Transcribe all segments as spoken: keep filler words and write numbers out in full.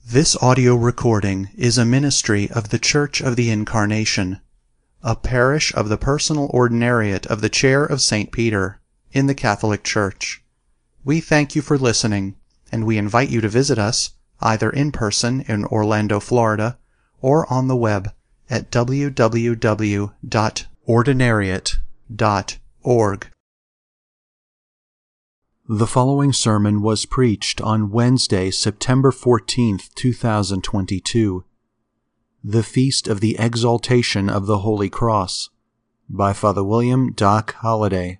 This audio recording is a ministry of the Church of the Incarnation, a parish of the Personal Ordinariate of the Chair of Saint Peter, in the Catholic Church. We thank you for listening, and we invite you to visit us, either in person in Orlando, Florida, or on the web at w w w dot ordinariate dot org. The following sermon was preached on Wednesday, September fourteenth, two thousand twenty-two, the Feast of the Exaltation of the Holy Cross, by Father William Doc Holliday.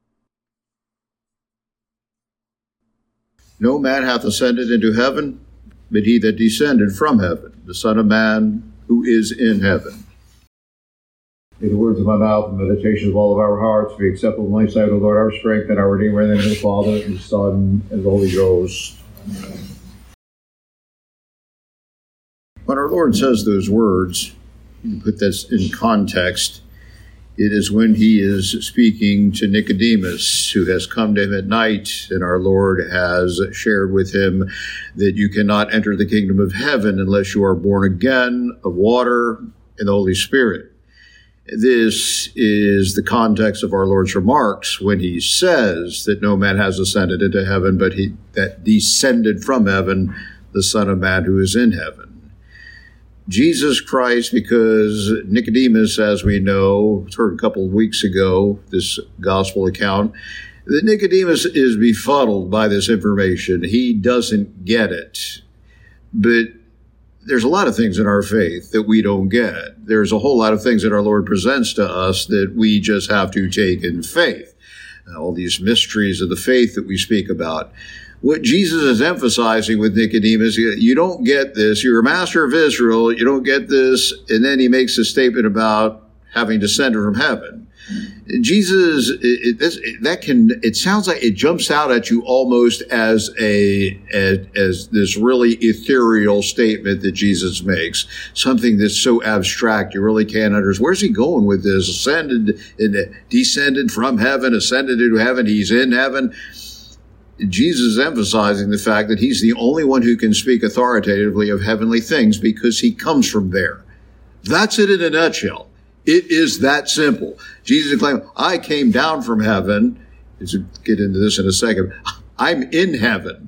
No man hath ascended into heaven, but he that descended from heaven, the Son of Man who is in heaven. May the words of my mouth and meditations of all of our hearts be acceptable in thy sight, O Lord, our strength and our Redeemer, in the name of the Father, and the Son, and the Holy Ghost. Amen. When our Lord says those words, to put this in context, it is when he is speaking to Nicodemus, who has come to him at night, and our Lord has shared with him that you cannot enter the kingdom of heaven unless you are born again of water and the Holy Spirit. This is the context of our Lord's remarks when he says that no man has ascended into heaven, but he that descended from heaven, the Son of Man who is in heaven. Jesus Christ, because Nicodemus, as we know, heard a couple of weeks ago, this gospel account, that Nicodemus is befuddled by this information. He doesn't get it. But there's a lot of things in our faith that we don't get. There's a whole lot of things that our Lord presents to us that we just have to take in faith. All these mysteries of the faith that we speak about. What Jesus is emphasizing with Nicodemus, you don't get this. You're a master of Israel. You don't get this. And then he makes a statement about having descended from heaven. Jesus, it, it, that can, it sounds like it jumps out at you almost as a, as, as this really ethereal statement that Jesus makes. Something that's so abstract, you really can't understand. Where's he going with this? Ascended and descended from heaven, ascended into heaven. He's in heaven. Jesus is emphasizing the fact that he's the only one who can speak authoritatively of heavenly things because he comes from there. That's it in a nutshell. It is that simple. Jesus claimed, I came down from heaven. Let's get into this in a second. I'm in heaven.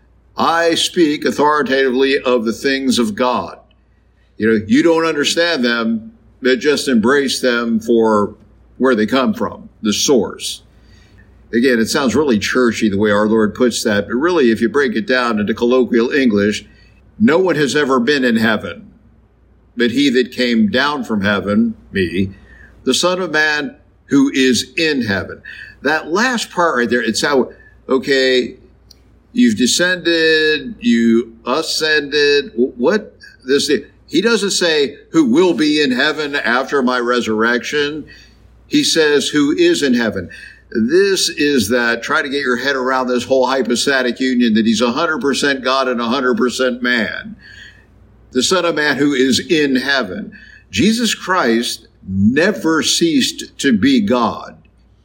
I speak authoritatively of the things of God. You know, you don't understand them, but just embrace them for where they come from, the source. Again, it sounds really churchy the way our Lord puts that, but really, if you break it down into colloquial English, no one has ever been in heaven. But he that came down from heaven, me, the Son of Man who is in heaven. That last part right there, it's how, okay, you've descended, you ascended, what? This, he doesn't say who will be in heaven after my resurrection. He says who is in heaven. This is that, try to get your head around this whole hypostatic union that he's one hundred percent God and one hundred percent man. The Son of Man who is in heaven. Jesus Christ never ceased to be God.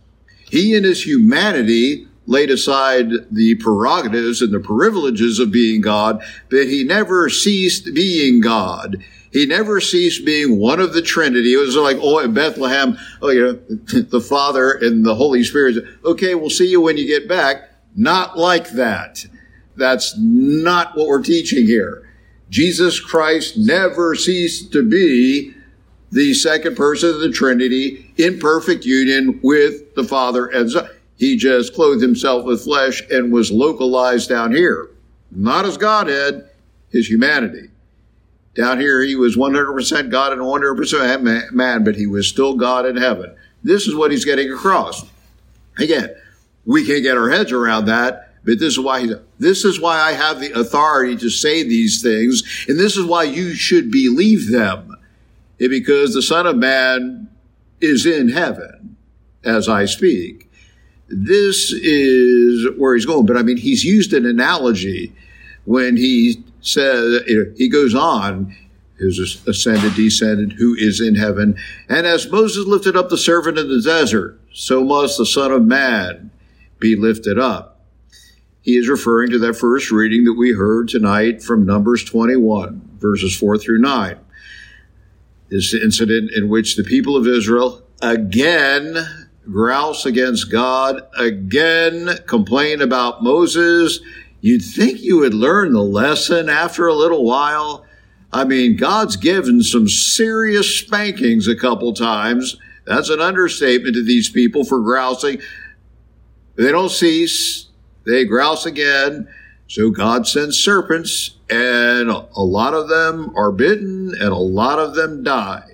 He in his humanity laid aside the prerogatives and the privileges of being God, but he never ceased being God. He never ceased being one of the Trinity. It was like, oh, in Bethlehem, oh, you know, the Father and the Holy Spirit. Okay, we'll see you when you get back. Not like that. That's not what we're teaching here. Jesus Christ never ceased to be the second person of the Trinity in perfect union with the Father and Son. He just clothed himself with flesh and was localized down here. Not as Godhead, his humanity. Down here, he was one hundred percent God and one hundred percent man, but he was still God in heaven. This is what he's getting across. Again, we can't get our heads around that. But this is why he, this is why I have the authority to say these things, and this is why you should believe them. It, because the Son of Man is in heaven as I speak. This is where he's going. But I mean, he's used an analogy when he says, he goes on, who's ascended, descended, who is in heaven. And as Moses lifted up the servant in the desert, so must the Son of Man be lifted up. he is referring to that first reading that we heard tonight from Numbers twenty-one, verses four through nine. This incident in which the people of Israel again grouse against God, again complain about Moses. You'd think you would learn the lesson after a little while. I mean, God's given some serious spankings a couple times. That's an understatement to these people for grousing. They don't cease. They grouse again. So God sends serpents, and a lot of them are bitten, and a lot of them die.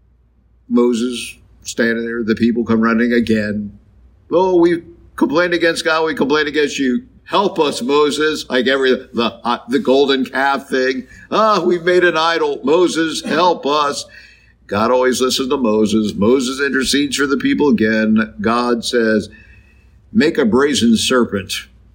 Moses standing there, the people come running again. Oh, we complained against God, we complained against you. Help us, Moses, like every, the, uh, the golden calf thing. Ah, we've made an idol. Moses, help us. God always listens to Moses. Moses intercedes for the people again. God says, make a brazen serpent.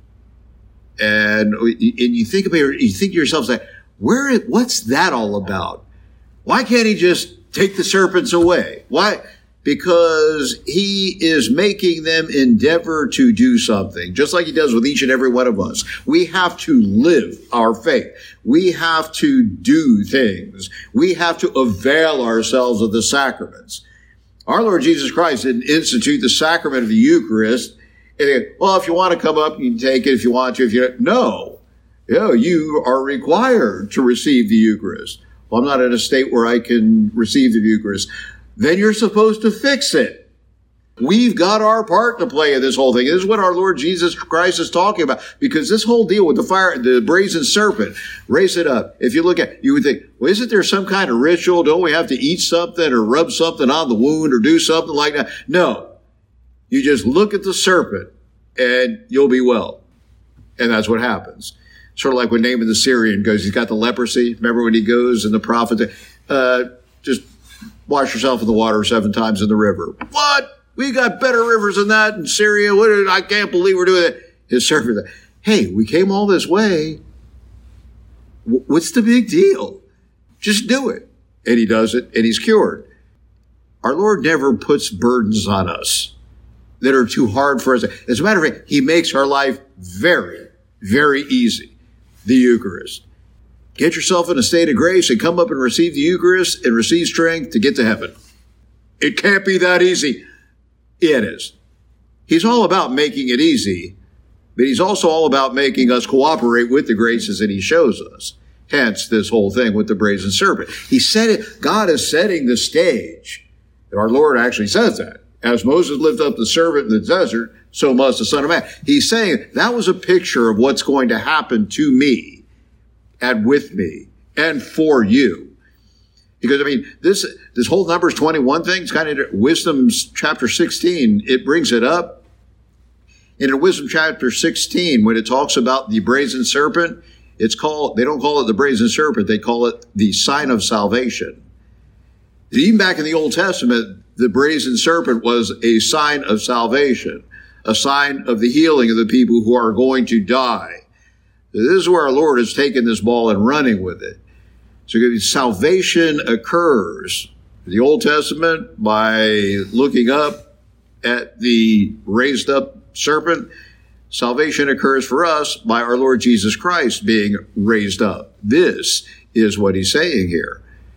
And, and you think about it, you think to yourself, like, where, what's that all about? Why can't he just take the serpents away? Why? Because he is making them endeavor to do something, just like he does with each and every one of us. We have to live our faith. We have to do things. We have to avail ourselves of the sacraments. Our Lord Jesus Christ didn't institute the sacrament of the Eucharist. And, well, if you want to come up, you can take it if you want to. If you don't. No. You know, you are required to receive the Eucharist. Well, I'm not in a state where I can receive the Eucharist. Then you're supposed to fix it. We've got our part to play in this whole thing. This is what our Lord Jesus Christ is talking about. Because this whole deal with the fire, the brazen serpent, raise it up. If you look at, you would think, well, isn't there some kind of ritual? Don't we have to eat something or rub something on the wound or do something like that? No. You just look at the serpent and you'll be well. And that's what happens. Sort of like when Naaman the Syrian goes, he's got the leprosy. Remember when he goes and the prophet, uh, just wash yourself in the water seven times in the river. What? We got better rivers than that in Syria. What? I can't believe we're doing that. His servant, hey, we came all this way. What's the big deal? Just do it. And he does it, and he's cured. Our Lord never puts burdens on us that are too hard for us. As a matter of fact, he makes our life very, very easy. The Eucharist. Get yourself in a state of grace and come up and receive the Eucharist and receive strength to get to heaven. It can't be that easy. It is. He's all about making it easy, but he's also all about making us cooperate with the graces that he shows us. Hence this whole thing with the brazen serpent. He said it, God is setting the stage. And our Lord actually says that. As Moses lifted up the serpent in the desert, so must the Son of Man. He's saying that was a picture of what's going to happen to me and with me and for you. Because, I mean, this this whole Numbers twenty-one thing is kind of Wisdom chapter sixteen. It brings it up. And in Wisdom chapter sixteen, when it talks about the brazen serpent, it's called, they don't call it the brazen serpent, they call it the sign of salvation. Even back in the Old Testament, the brazen serpent was a sign of salvation, a sign of the healing of the people who are going to die. This is where our Lord has taken this ball and running with it. So salvation occurs in the Old Testament by looking up at the raised up serpent. Salvation occurs for us by our Lord Jesus Christ being raised up. This is what he's saying here.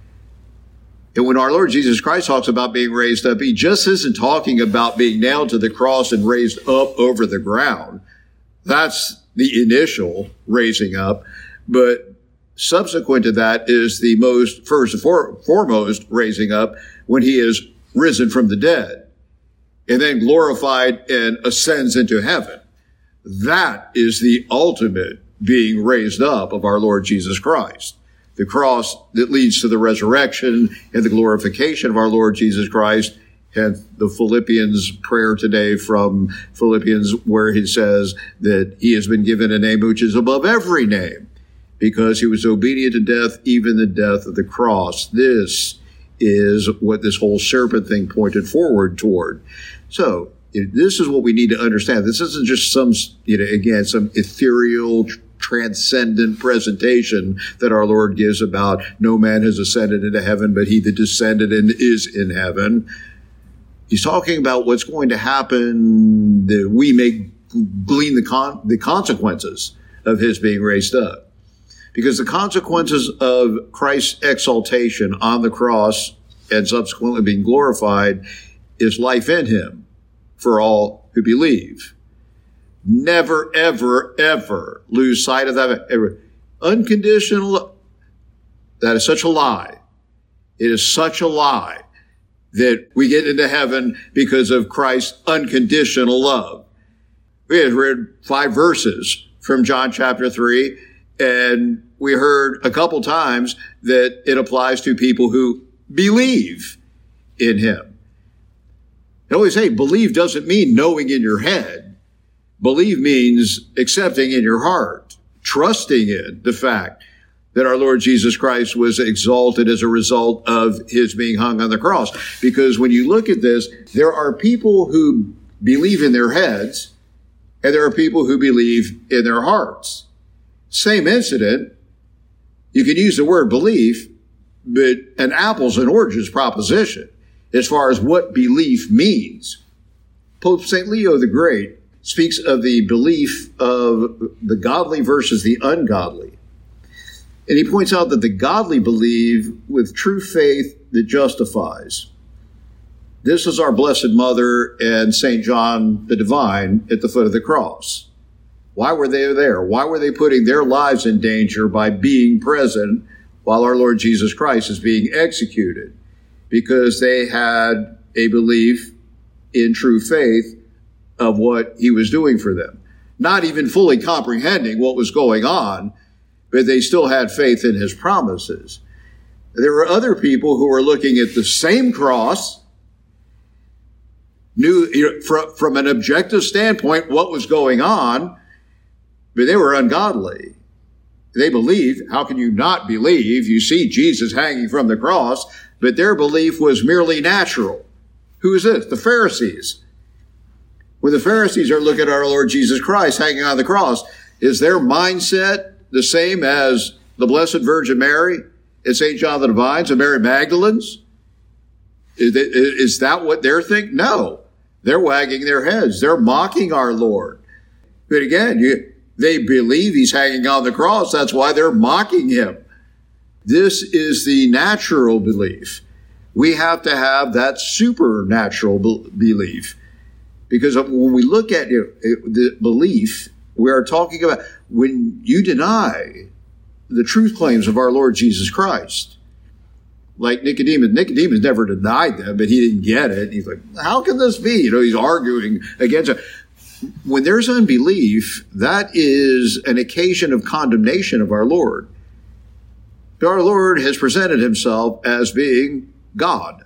And when our Lord Jesus Christ talks about being raised up, he just isn't talking about being nailed to the cross and raised up over the ground. That's the initial raising up. But subsequent to that is the most, first and foremost raising up when he is risen from the dead and then glorified and ascends into heaven. That is the ultimate being raised up of our Lord Jesus Christ. The cross that leads to the resurrection and the glorification of our Lord Jesus Christ. And the Philippians prayer today from Philippians where he says that he has been given a name which is above every name because he was obedient to death, even the death of the cross. This is what this whole serpent thing pointed forward toward. So this is what we need to understand. This isn't just some, you know, again, some ethereal, transcendent presentation that our Lord gives about no man has ascended into heaven, but he that descended and is in heaven. He's talking about what's going to happen that we may glean the, con- the consequences of his being raised up. Because the consequences of Christ's exaltation on the cross and subsequently being glorified is life in him for all who believe. Never, ever, ever lose sight of that. Ever. Unconditional, that is such a lie. It is such a lie that we get into heaven because of Christ's unconditional love. We had read five verses from John chapter three, and we heard a couple times that it applies to people who believe in him. I always say believe doesn't mean knowing in your head. Believe means accepting in your heart, trusting in the fact that our Lord Jesus Christ was exalted as a result of his being hung on the cross. Because when you look at this, there are people who believe in their heads, and there are people who believe in their hearts. Same incident. You can use the word belief, but an apples and oranges proposition as far as what belief means. Pope Saint Leo the Great speaks of the belief of the godly versus the ungodly. And he points out that the godly believe with true faith that justifies. This is our Blessed Mother and Saint John the Divine at the foot of the cross. Why were they there? Why were they putting their lives in danger by being present while our Lord Jesus Christ is being executed? Because they had a belief in true faith of what he was doing for them. Not even fully comprehending what was going on, but they still had faith in his promises. There were other people who were looking at the same cross, knew you know, from, from an objective standpoint what was going on, but they were ungodly. They believed. How can you not believe? You see Jesus hanging from the cross, but their belief was merely natural. Who is this? The Pharisees. When the Pharisees are looking at our Lord Jesus Christ hanging on the cross, is their mindset the same as the Blessed Virgin Mary and Saint John the Divine and Mary Magdalene's? Is, is that what they're thinking? No. They're wagging their heads. They're mocking our Lord. But again, you, they believe he's hanging on the cross. That's why they're mocking him. This is the natural belief. We have to have that supernatural be- belief. Because when we look at it, it, the belief, we are talking about when you deny the truth claims of our Lord Jesus Christ. Like Nicodemus. Nicodemus never denied them, but he didn't get it. He's like, how can this be? You know, he's arguing against it. When there's unbelief, that is an occasion of condemnation of our Lord. Our Lord has presented himself as being God.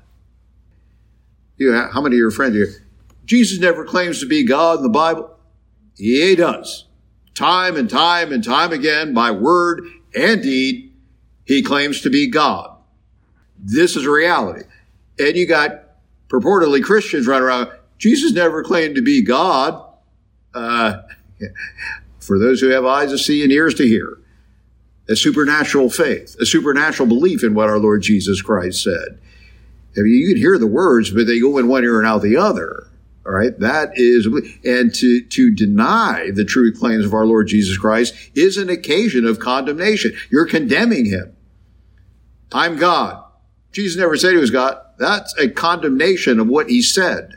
You know, how many of your friends here? Jesus never claims to be God in the Bible. He does. Time and time and time again, by word and deed, he claims to be God. This is a reality. And you got purportedly Christians running around. Jesus never claimed to be God. Uh, for those who have eyes to see and ears to hear. A supernatural faith, a supernatural belief in what our Lord Jesus Christ said. I mean, you can hear the words, but they go in one ear and out the other. All right, that is, and to, to deny the true claims of our Lord Jesus Christ is an occasion of condemnation. You're condemning him. I'm God. Jesus never said he was God. That's a condemnation of what he said.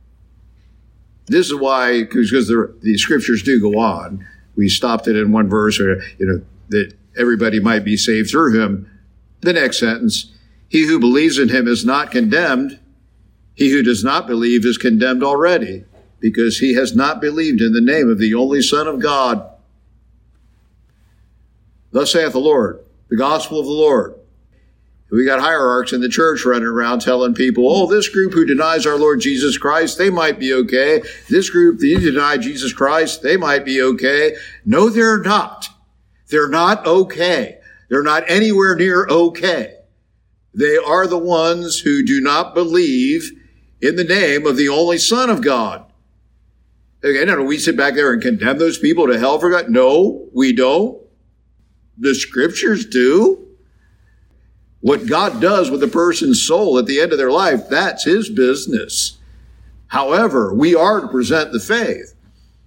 This is why, because the, the scriptures do go on. We stopped it in one verse, or, you know, that everybody might be saved through him. The next sentence, he who believes in him is not condemned. He who does not believe is condemned already, because he has not believed in the name of the only Son of God. Thus saith the Lord, the gospel of the Lord. We got hierarchs in the church running around telling people, oh, this group who denies our Lord Jesus Christ, they might be okay. This group that deny Jesus Christ, they might be okay. No, they're not. They're not okay. They're not anywhere near okay. They are the ones who do not believe in the name of the only Son of God. Again, don't we sit back there and condemn those people to hell for God? No, we don't. The scriptures do. What God does with a person's soul at the end of their life, that's his business. However, we are to present the faith.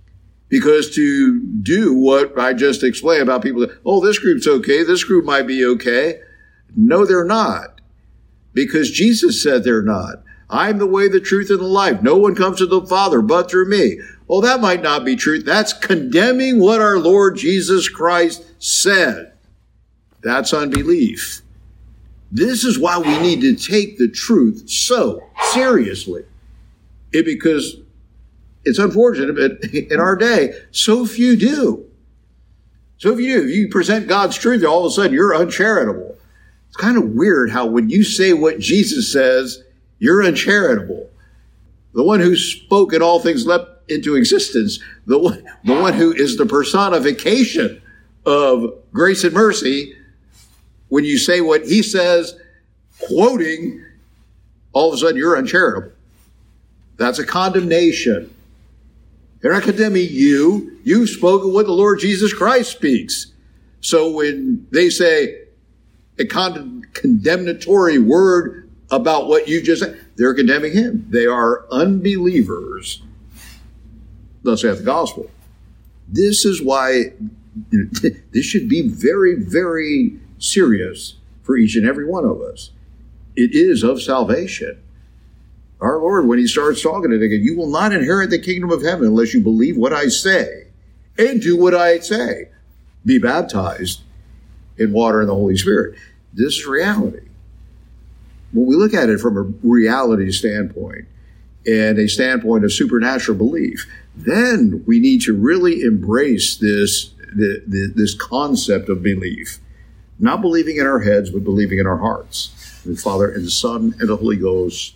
Because to do what I just explained about people that, oh, this group's okay, this group might be okay. No, they're not. Because Jesus said they're not. I'm the way, the truth, and the life. No one comes to the Father but through me. Well, that might not be true. That's condemning what our Lord Jesus Christ said. That's unbelief. This is why we need to take the truth so seriously. It because it's unfortunate, but in our day, so few do. So few do. If you present God's truth, all of a sudden you're uncharitable. It's kind of weird how when you say what Jesus says, you're uncharitable. The one who spoke and all things leapt into existence, the one, the one who is the personification of grace and mercy, when you say what he says, quoting, all of a sudden you're uncharitable. That's a condemnation. They're not condemning you. You've spoken what the Lord Jesus Christ speaks. So when they say a con- condemnatory word about what you just said, they're condemning him. They are unbelievers. Thus saith the gospel. This is why this should be very, very serious for each and every one of us. It is of salvation. Our Lord, when he starts talking to them, you will not inherit the kingdom of heaven unless you believe what I say and do what I say. Be baptized in water and the Holy Spirit. This is reality. When we look at it from a reality standpoint and a standpoint of supernatural belief, then we need to really embrace this, the, the, this concept of belief. Not believing in our heads, but believing in our hearts. In the Father and the Son and the Holy Ghost.